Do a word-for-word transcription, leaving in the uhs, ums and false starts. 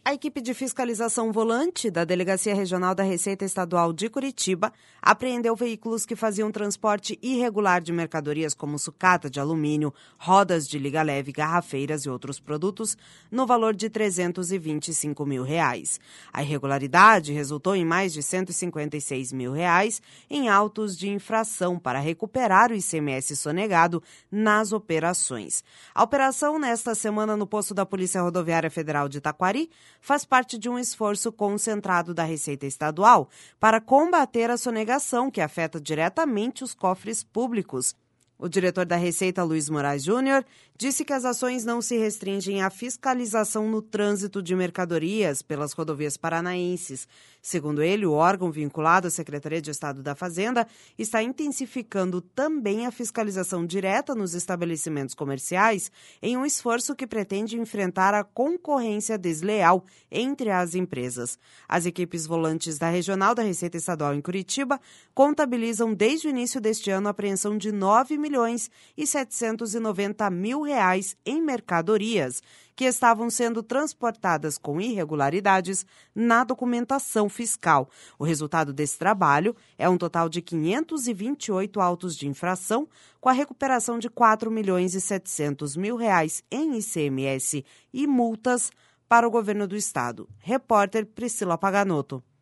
A equipe de fiscalização volante da Delegacia Regional da Receita Estadual de Curitiba apreendeu veículos que faziam transporte irregular de mercadorias como sucata de alumínio, rodas de liga leve, garrafeiras e outros produtos no valor de trezentos e vinte e cinco mil reais. A irregularidade resultou em mais de cento e cinquenta e seis mil reais em autos de infração para recuperar o I C M S sonegado nas operações. A operação nesta semana no posto da Polícia Rodoviária Federal de Taquari faz parte de um esforço concentrado da Receita Estadual para combater a sonegação que afeta diretamente os cofres públicos. O diretor da Receita, Luiz Moraes Júnior, disse que as ações não se restringem à fiscalização no trânsito de mercadorias pelas rodovias paranaenses. Segundo ele, o órgão vinculado à Secretaria de Estado da Fazenda está intensificando também a fiscalização direta nos estabelecimentos comerciais em um esforço que pretende enfrentar a concorrência desleal entre as empresas. As equipes volantes da Regional da Receita Estadual em Curitiba contabilizam desde o início deste ano a apreensão de nove milhões e setecentos e noventa mil reais em mercadorias que estavam sendo transportadas com irregularidades na documentação fiscal. O resultado desse trabalho é um total de quinhentos e vinte e oito autos de infração, com a recuperação de quatro milhões e setecentos mil reais em I C M S e multas para o governo do estado. Repórter Priscila Paganotto.